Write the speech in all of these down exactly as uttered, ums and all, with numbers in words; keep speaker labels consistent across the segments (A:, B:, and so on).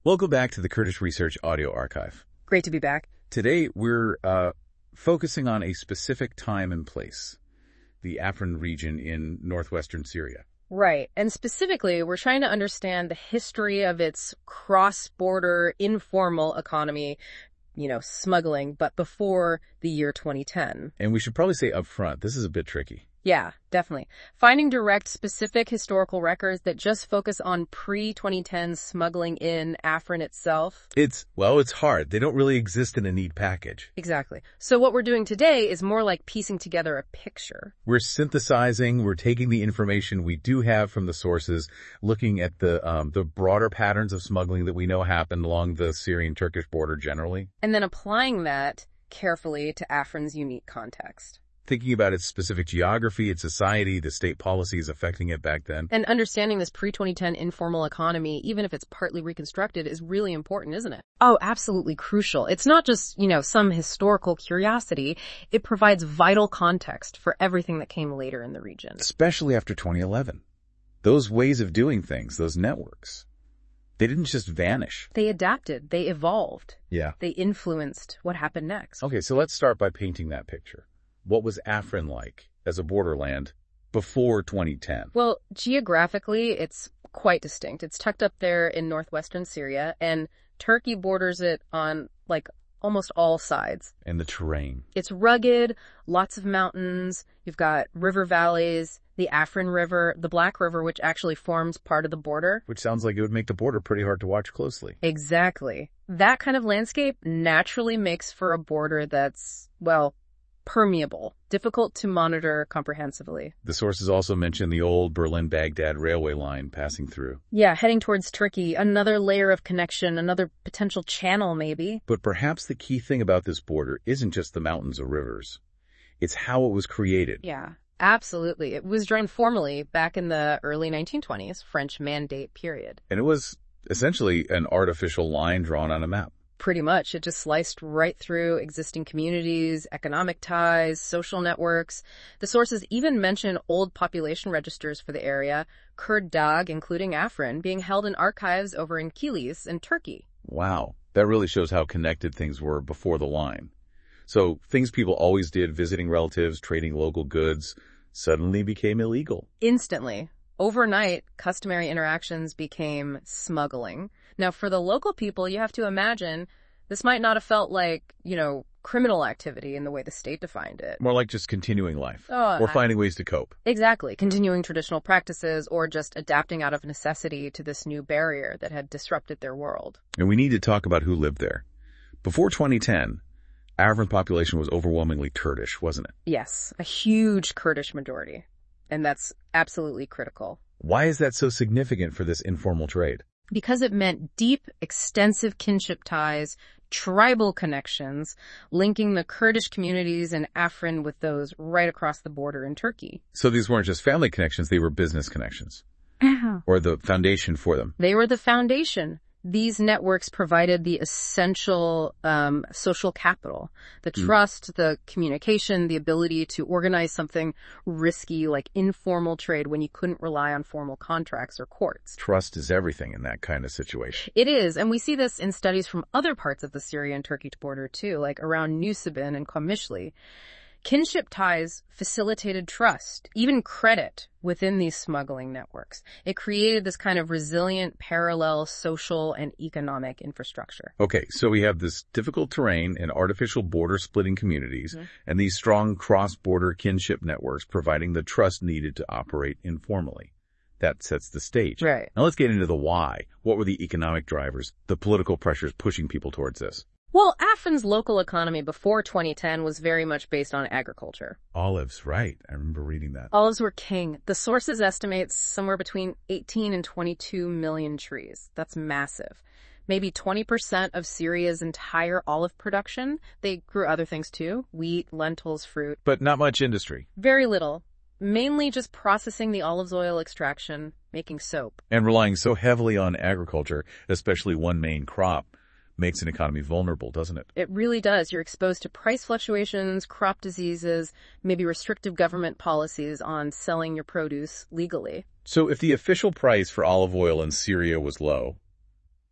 A: Welcome back to the Kurdish Research Audio Archive.
B: Great to be back.
A: Today, we're uh, focusing on a specific time and place, the Afrin region in northwestern Syria.
B: Right. And specifically, we're trying to understand the history of its cross-border informal economy, you know, smuggling, but before the year twenty ten.
A: And we should probably say up front, this is a bit tricky.
B: Yeah, definitely. Finding direct, specific historical records that just focus on pre twenty ten smuggling in Afrin itself.
A: It's, well, it's hard. They don't really exist in a neat package.
B: Exactly. So what we're doing today is more like piecing together a picture.
A: We're synthesizing, we're taking the information we do have from the sources, looking at the um, the broader patterns of smuggling that we know happened along the Syrian-Turkish border generally.
B: And then applying that carefully to Afrin's unique context.
A: Thinking about its specific geography, its society, the state policies affecting it back then.
B: And understanding this pre twenty ten informal economy, even if it's partly reconstructed, is really important, isn't it? Oh, absolutely crucial. It's not just, you know, some historical curiosity. It provides vital context for everything that came later in the region.
A: Especially after twenty eleven. Those ways of doing things, those networks, they didn't just vanish.
B: They adapted. They evolved.
A: Yeah.
B: They influenced what happened next.
A: Okay, so let's start by painting that picture. What was Afrin like as a borderland before twenty ten?
B: Well, geographically, it's quite distinct. It's tucked up there in northwestern Syria, and Turkey borders it on, like, almost all sides.
A: And the terrain.
B: It's rugged, lots of mountains. You've got river valleys, the Afrin River, the Black River, which actually forms part of the border.
A: Which sounds like it would make the border pretty hard to watch closely.
B: Exactly. That kind of landscape naturally makes for a border that's, well, permeable, difficult to monitor comprehensively.
A: The sources also mention the old Berlin-Baghdad railway line passing through.
B: Yeah, heading towards Turkey, another layer of connection, another potential channel maybe.
A: But perhaps the key thing about this border isn't just the mountains or rivers. It's how it was created.
B: Yeah, absolutely. It was drawn formally back in the early nineteen twenties, French Mandate period.
A: And it was essentially an artificial line drawn on a map.
B: Pretty much. It just sliced right through existing communities, economic ties, social networks. The sources even mention old population registers for the area, Kurd Dag, including Afrin, being held in archives over in Kilis in Turkey.
A: Wow. That really shows how connected things were before the line. So things people always did, visiting relatives, trading local goods, suddenly became illegal.
B: Instantly. Overnight, customary interactions became smuggling. Now, for the local people, you have to imagine this might not have felt like, you know, criminal activity in the way the state defined it.
A: More like just continuing life,
B: oh,
A: or finding ways to cope.
B: Exactly. Continuing traditional practices or just adapting out of necessity to this new barrier that had disrupted their world.
A: And we need to talk about who lived there. Before twenty ten, Afrin population was overwhelmingly Kurdish, wasn't it?
B: Yes, a huge Kurdish majority. And that's absolutely critical.
A: Why is that so significant for this informal trade?
B: Because it meant deep, extensive kinship ties, tribal connections, linking the Kurdish communities in Afrin with those right across the border in Turkey.
A: So these weren't just family connections, they were business connections. Or the foundation for them.
B: They were the foundation. These networks provided the essential um, social capital, the trust, mm. the communication, the ability to organize something risky like informal trade when you couldn't rely on formal contracts or courts.
A: Trust is everything in that kind of situation.
B: It is, and we see this in studies from other parts of the Syrian-Turkey border too, like around Nusaybin and Qamishli. Kinship ties facilitated trust, even credit within these smuggling networks. It created this kind of resilient, parallel social and economic infrastructure.
A: Okay, so we have this difficult terrain and artificial border-splitting communities, mm-hmm. and these strong cross-border kinship networks providing the trust needed to operate informally. That sets the stage.
B: Right.
A: Now let's get into the why. What were the economic drivers, the political pressures pushing people towards this?
B: Well, Afrin's local economy before twenty ten was very much based on agriculture.
A: Olives, right. I remember reading that.
B: Olives were king. The sources estimate somewhere between eighteen and twenty-two million trees. That's massive. Maybe twenty percent of Syria's entire olive production. They grew other things too. Wheat, lentils, fruit.
A: But not much industry.
B: Very little. Mainly just processing the olive oil extraction, making soap.
A: And relying so heavily on agriculture, especially one main crop, makes an economy vulnerable, doesn't it?
B: It really does. You're exposed to price fluctuations, crop diseases, maybe restrictive government policies on selling your produce legally.
A: So if the official price for olive oil in Syria was low,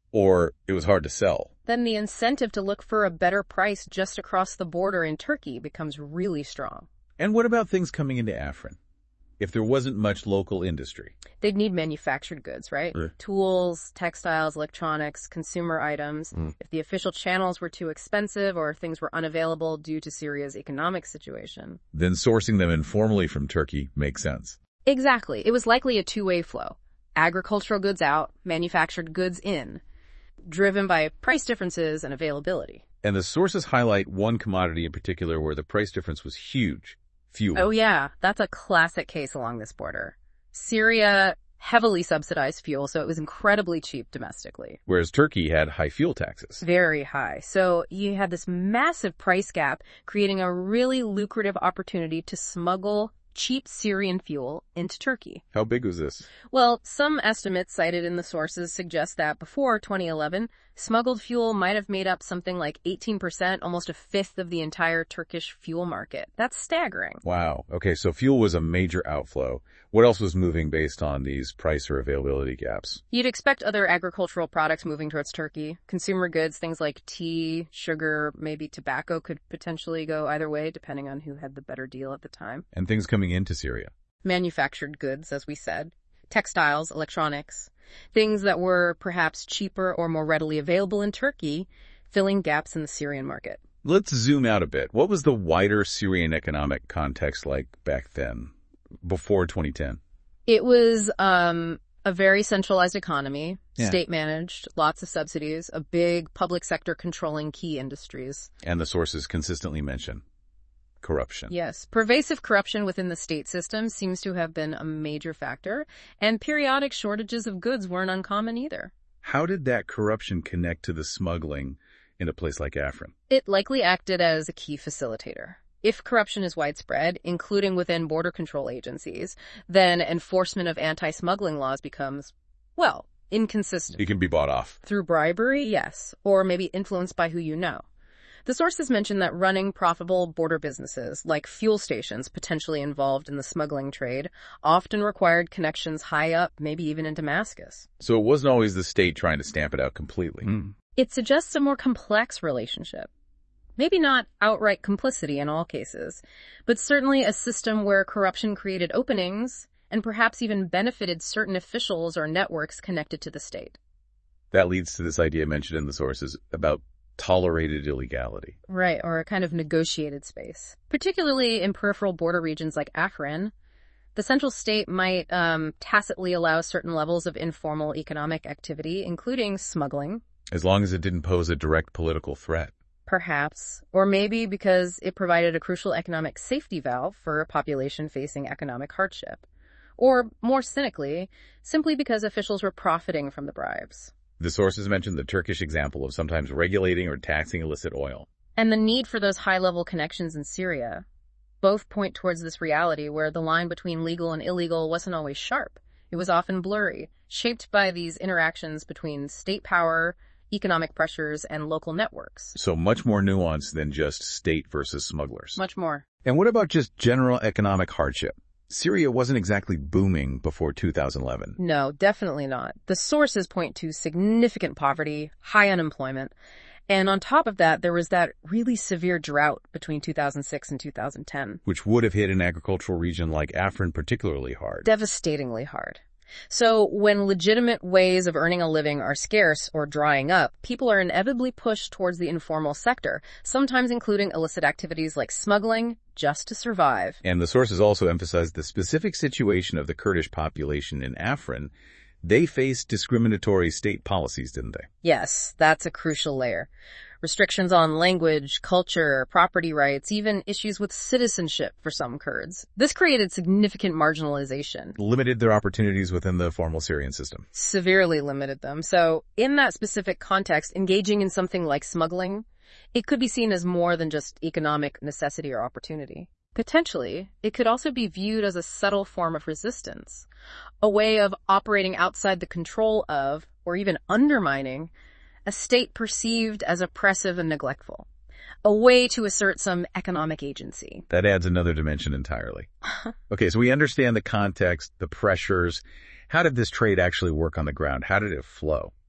A: or it was hard to sell.
B: Then the incentive to look for a better price just across the border in Turkey becomes really strong.
A: And what about things coming into Afrin? If there wasn't much local industry?
B: They'd need manufactured goods, right?
A: Uh.
B: Tools, textiles, electronics, consumer items.
A: Mm.
B: If the official channels were too expensive or if things were unavailable due to Syria's economic situation.
A: Then sourcing them informally from Turkey makes sense.
B: Exactly. It was likely a two-way flow. Agricultural goods out, manufactured goods in, driven by price differences and availability.
A: And the sources highlight one commodity in particular where the price difference was huge. Fuel.
B: Oh yeah, that's a classic case along this border. Syria heavily subsidized fuel, so it was incredibly cheap domestically.
A: Whereas Turkey had high fuel taxes.
B: Very high. So you had this massive price gap, creating a really lucrative opportunity to smuggle cheap Syrian fuel into Turkey.
A: How big was this?
B: Well, some estimates cited in the sources suggest that before twenty eleven, smuggled fuel might have made up something like eighteen percent, almost a fifth of the entire Turkish fuel market. That's staggering.
A: Wow. Okay, so fuel was a major outflow. What else was moving based on these price or availability gaps?
B: You'd expect other agricultural products moving towards Turkey. Consumer goods, things like tea, sugar, maybe tobacco could potentially go either way, depending on who had the better deal at the time.
A: And things coming into Syria.
B: Manufactured goods, as we said. Textiles, electronics. Things that were perhaps cheaper or more readily available in Turkey, filling gaps in the Syrian market.
A: Let's zoom out a bit. What was the wider Syrian economic context like back then, before twenty ten?
B: It was um, a very centralized economy,
A: Yeah.
B: state-managed, lots of subsidies, a big public sector controlling key industries.
A: And the sources consistently mention corruption.
B: Yes, pervasive corruption within the state system seems to have been a major factor, and periodic shortages of goods weren't uncommon either.
A: How did that corruption connect to the smuggling in a place like Afrin?
B: It likely acted as a key facilitator. If corruption is widespread, including within border control agencies, then enforcement of anti-smuggling laws becomes, well, inconsistent.
A: It can be bought off.
B: Through bribery, yes, or maybe influenced by who you know. The sources mention that running profitable border businesses, like fuel stations potentially involved in the smuggling trade, often required connections high up, maybe even in Damascus.
A: So it wasn't always the state trying to stamp it out completely.
B: Mm. It suggests a more complex relationship. Maybe not outright complicity in all cases, but certainly a system where corruption created openings and perhaps even benefited certain officials or networks connected to the state.
A: That leads to this idea mentioned in the sources about tolerated illegality.
B: Right, or a kind of negotiated space. Particularly in peripheral border regions like Afrin, the central state might um, tacitly allow certain levels of informal economic activity, including smuggling.
A: As long as it didn't pose a direct political threat.
B: Perhaps, or maybe because it provided a crucial economic safety valve for a population facing economic hardship. Or, more cynically, simply because officials were profiting from the bribes.
A: The sources mentioned the Turkish example of sometimes regulating or taxing illicit oil.
B: And the need for those high-level connections in Syria. Both point towards this reality where the line between legal and illegal wasn't always sharp. It was often blurry, shaped by these interactions between state power, economic pressures, and local networks.
A: So much more nuanced than just state versus smugglers.
B: Much more.
A: And what about just general economic hardship? Syria wasn't exactly booming before two thousand eleven.
B: No, definitely not. The sources point to significant poverty, high unemployment, and on top of that, there was that really severe drought between two thousand six and two thousand ten.
A: Which would have hit an agricultural region like Afrin particularly hard.
B: Devastatingly hard. So when legitimate ways of earning a living are scarce or drying up, people are inevitably pushed towards the informal sector, sometimes including illicit activities like smuggling, just to survive.
A: And the sources also emphasize the specific situation of the Kurdish population in Afrin. They faced discriminatory state policies, didn't they?
B: Yes, that's a crucial layer. Restrictions on language, culture, property rights, even issues with citizenship for some Kurds. This created significant marginalization.
A: Limited their opportunities within the formal Syrian system.
B: Severely limited them. So, in that specific context, engaging in something like smuggling, it could be seen as more than just economic necessity or opportunity. Potentially, it could also be viewed as a subtle form of resistance, a way of operating outside the control of, or even undermining, a state perceived as oppressive and neglectful, a way to assert some economic agency.
A: That adds another dimension entirely. Okay, so we understand the context, the pressures. How did this trade actually work on the ground? How did it flow?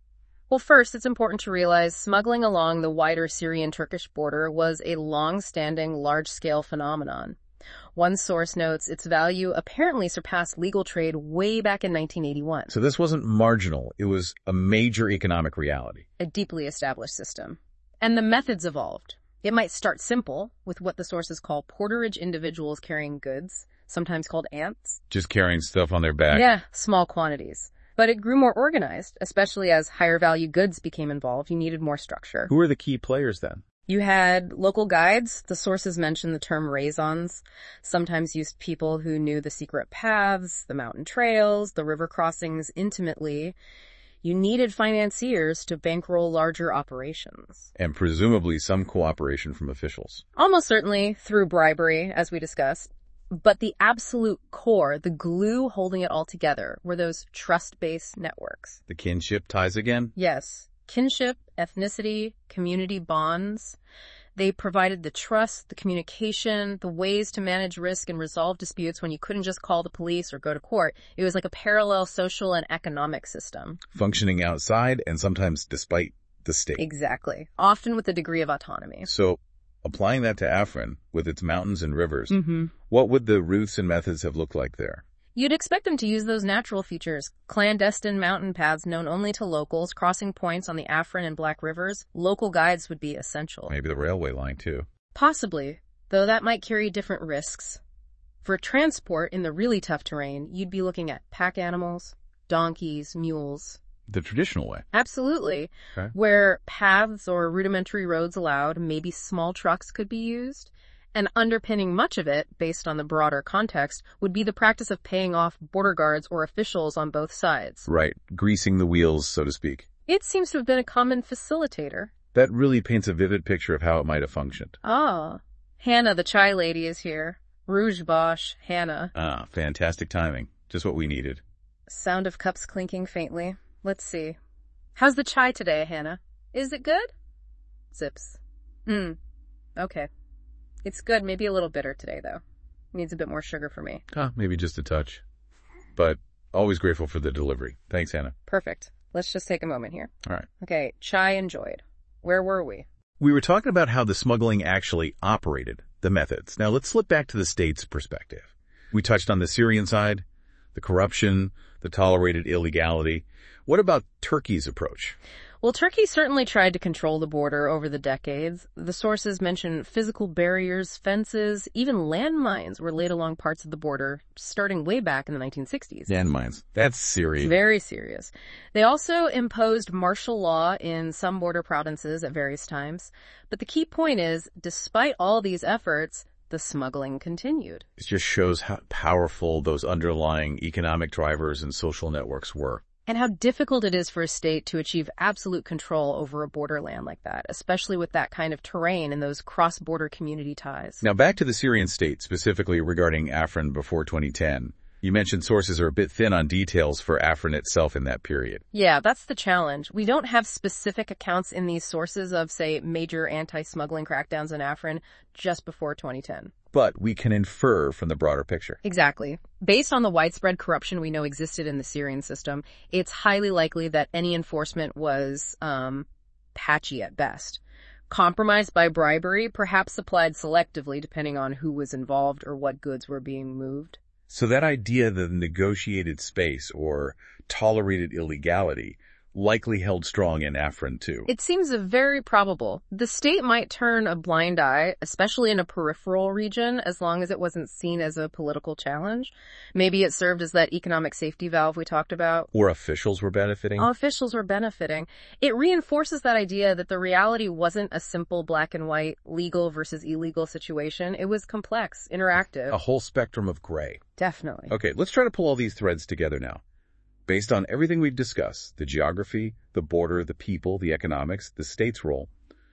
B: Well, first, it's important to realize smuggling along the wider Syrian-Turkish border was a long-standing, large-scale phenomenon. One source notes its value apparently surpassed legal trade way back in nineteen eighty-one.
A: So this wasn't marginal. It was a major economic reality.
B: A deeply established system. And the methods evolved. It might start simple, with what the sources call porterage individuals carrying goods, sometimes called ants.
A: Just carrying stuff on their back.
B: Yeah, small quantities. But it grew more organized, especially as higher value goods became involved. You needed more structure.
A: Who are the key players then?
B: You had local guides. The sources mention the term raisons, sometimes used people who knew the secret paths, the mountain trails, the river crossings intimately. You needed financiers to bankroll larger operations.
A: And presumably some cooperation from officials.
B: Almost certainly through bribery, as we discussed. But the absolute core, the glue holding it all together, were those trust-based networks.
A: The kinship ties again?
B: Yes. Kinship, ethnicity, community bonds. They provided the trust, the communication, the ways to manage risk and resolve disputes when you couldn't just call the police or go to court. It was like a parallel social and economic system.
A: Functioning outside and sometimes despite the state.
B: Exactly. Often with a degree of autonomy.
A: So, applying that to Afrin, with its mountains and rivers,
B: mm-hmm.
A: what would the routes and methods have looked like there?
B: You'd expect them to use those natural features. Clandestine mountain paths known only to locals, crossing points on the Afrin and Black Rivers. Local guides would be essential.
A: Maybe the railway line, too.
B: Possibly, though that might carry different risks. For transport in the really tough terrain, you'd be looking at pack animals, donkeys, mules.
A: The traditional way.
B: Absolutely.
A: Okay.
B: Where paths or rudimentary roads allowed, maybe small trucks could be used. And underpinning much of it, based on the broader context, would be the practice of paying off border guards or officials on both sides.
A: Right. Greasing the wheels, so to speak.
B: It seems to have been a common facilitator.
A: That really paints a vivid picture of how it might have functioned.
B: Ah. Hannah, the chai lady, is here. Rouge Bosch, Hannah.
A: Ah, fantastic timing. Just what we needed.
B: Sound of cups clinking faintly. Let's see. How's the chai today, Hannah? Is it good? Zips. Hmm. Okay. It's good, maybe a little bitter today, though. Needs a bit more sugar for me.
A: Ah, maybe just a touch. But always grateful for the delivery. Thanks, Hannah.
B: Perfect. Let's just take a moment here.
A: All right.
B: Okay, chai enjoyed. Where were we?
A: We were talking about how the smuggling actually operated, the methods. Now let's slip back to the state's perspective. We touched on the Syrian side, the corruption, the tolerated illegality. What about Turkey's approach?
B: Well, Turkey certainly tried to control the border over the decades. The sources mention physical barriers, fences, even landmines were laid along parts of the border, starting way back in the nineteen sixties.
A: Landmines. That's serious.
B: Very serious. They also imposed martial law in some border provinces at various times. But the key point is, despite all these efforts, the smuggling continued.
A: It just shows how powerful those underlying economic drivers and social networks were.
B: And how difficult it is for a state to achieve absolute control over a borderland like that, especially with that kind of terrain and those cross-border community ties.
A: Now back to the Syrian state, specifically regarding Afrin before twenty ten. You mentioned sources are a bit thin on details for Afrin itself in that period.
B: Yeah, that's the challenge. We don't have specific accounts in these sources of, say, major anti-smuggling crackdowns in Afrin just before twenty ten.
A: But we can infer from the broader picture.
B: Exactly. Based on the widespread corruption we know existed in the Syrian system, it's highly likely that any enforcement was um, patchy at best. Compromised by bribery, perhaps applied selectively depending on who was involved or what goods were being moved.
A: So that idea of the negotiated space or tolerated illegality likely held strong in Afrin too.
B: It seems very probable. The state might turn a blind eye, especially in a peripheral region, as long as it wasn't seen as a political challenge. Maybe it served as that economic safety valve we talked about.
A: Or officials were benefiting.
B: All officials were benefiting. It reinforces that idea that the reality wasn't a simple black and white legal versus illegal situation. It was complex, interactive.
A: A whole spectrum of gray.
B: Definitely.
A: Okay, let's try to pull all these threads together now. Based on everything we've discussed, the geography, the border, the people, the economics, the state's role,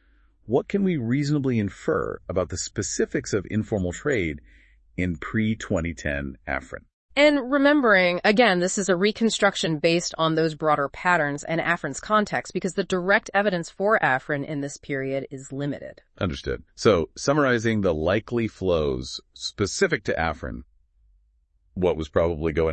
A: what can we reasonably infer about the specifics of informal trade in pre twenty ten Afrin?
B: And remembering, again, this is a reconstruction based on those broader patterns and Afrin's context, because the direct evidence for Afrin in this period is limited.
A: Understood. So, summarizing the likely flows specific to Afrin, what was probably going out?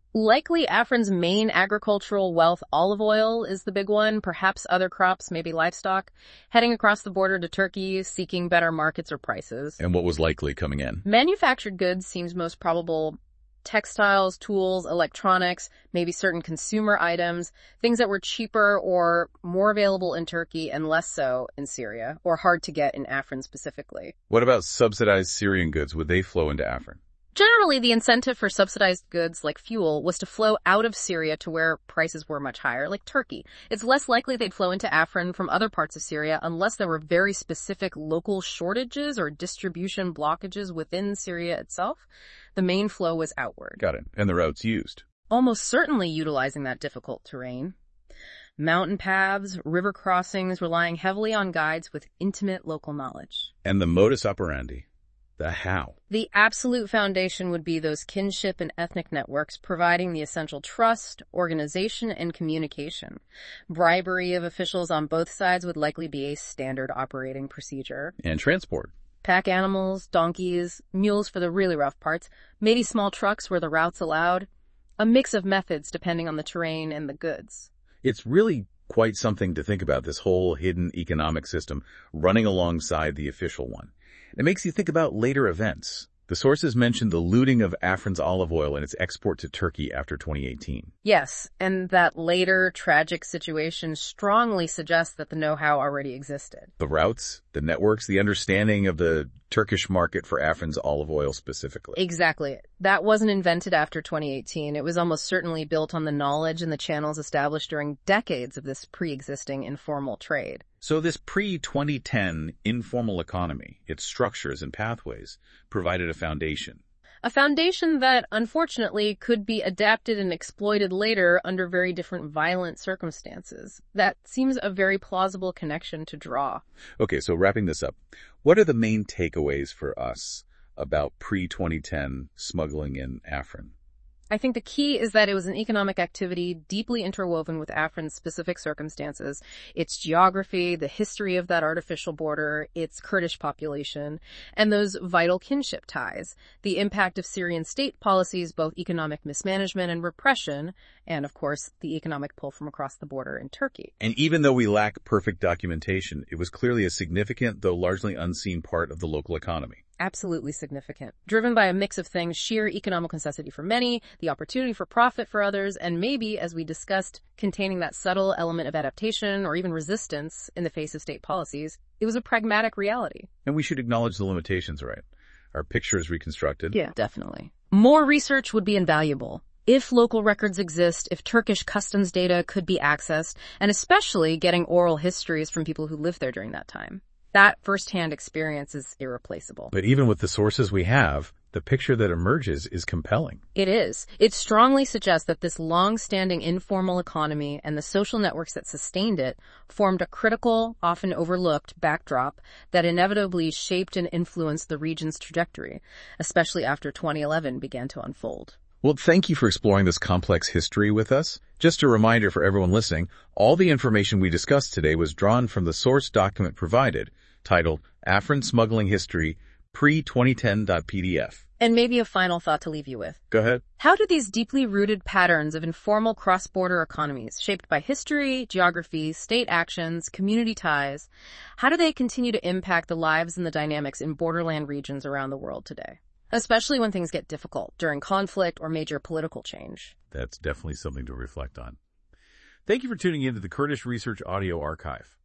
B: Likely Afrin's main agricultural wealth, olive oil, is the big one, perhaps other crops, maybe livestock, heading across the border to Turkey, seeking better markets or prices.
A: And what was likely coming in?
B: Manufactured goods seems most probable. Textiles, tools, electronics, maybe certain consumer items, things that were cheaper or more available in Turkey and less so in Syria, or hard to get in Afrin specifically.
A: What about subsidized Syrian goods? Would they flow into Afrin?
B: Generally, the incentive for subsidized goods like fuel was to flow out of Syria to where prices were much higher, like Turkey. It's less likely they'd flow into Afrin from other parts of Syria unless there were very specific local shortages or distribution blockages within Syria itself. The main flow was outward.
A: Got it. And the routes used?
B: Almost certainly utilizing that difficult terrain. Mountain paths, river crossings, relying heavily on guides with intimate local knowledge.
A: And the modus operandi? The how?
B: The absolute foundation would be those kinship and ethnic networks providing the essential trust, organization, and communication. Bribery of officials on both sides would likely be a standard operating procedure.
A: And transport?
B: Pack animals, donkeys, mules for the really rough parts, maybe small trucks where the routes allowed. A mix of methods depending on the terrain and the goods.
A: It's really quite something to think about, this whole hidden economic system running alongside the official one. It makes you think about later events. The sources mentioned the looting of Afrin's olive oil and its export to Turkey after twenty eighteen.
B: Yes, and that later tragic situation strongly suggests that the know-how already existed.
A: The routes, the networks, the understanding of the Turkish market for Afrin's olive oil specifically.
B: Exactly. That wasn't invented after twenty eighteen. It was almost certainly built on the knowledge and the channels established during decades of this pre-existing informal trade.
A: So this pre twenty ten informal economy, its structures and pathways, provided a foundation.
B: A foundation that, unfortunately, could be adapted and exploited later under very different violent circumstances. That seems a very plausible connection to draw.
A: Okay, so wrapping this up, what are the main takeaways for us about pre twenty ten smuggling in Afrin?
B: I think the key is that it was an economic activity deeply interwoven with Afrin's specific circumstances, its geography, the history of that artificial border, its Kurdish population, and those vital kinship ties, the impact of Syrian state policies, both economic mismanagement and repression, and, of course, the economic pull from across the border in Turkey.
A: And even though we lack perfect documentation, it was clearly a significant, though largely unseen part of the local economy.
B: Absolutely significant. Driven by a mix of things, sheer economic necessity for many, the opportunity for profit for others, and maybe, as we discussed, containing that subtle element of adaptation or even resistance in the face of state policies, it was a pragmatic reality.
A: And we should acknowledge the limitations, right? Our picture is reconstructed.
B: Yeah, definitely. More research would be invaluable. If local records exist, if Turkish customs data could be accessed, and especially getting oral histories from people who lived there during that time. That firsthand experience is irreplaceable.
A: But even with the sources we have, the picture that emerges is compelling.
B: It is. It strongly suggests that this long-standing informal economy and the social networks that sustained it formed a critical, often overlooked backdrop that inevitably shaped and influenced the region's trajectory, especially after twenty eleven began to unfold.
A: Well, thank you for exploring this complex history with us. Just a reminder for everyone listening, all the information we discussed today was drawn from the source document provided, titled Afrin Smuggling History pre twenty ten dot P D F.
B: And maybe a final thought to leave you with.
A: Go ahead.
B: How do these deeply rooted patterns of informal cross-border economies, shaped by history, geography, state actions, community ties, how do they continue to impact the lives and the dynamics in borderland regions around the world today? Especially when things get difficult during conflict or major political change.
A: That's definitely something to reflect on. Thank you for tuning in to the Kurdish Research Audio Archive.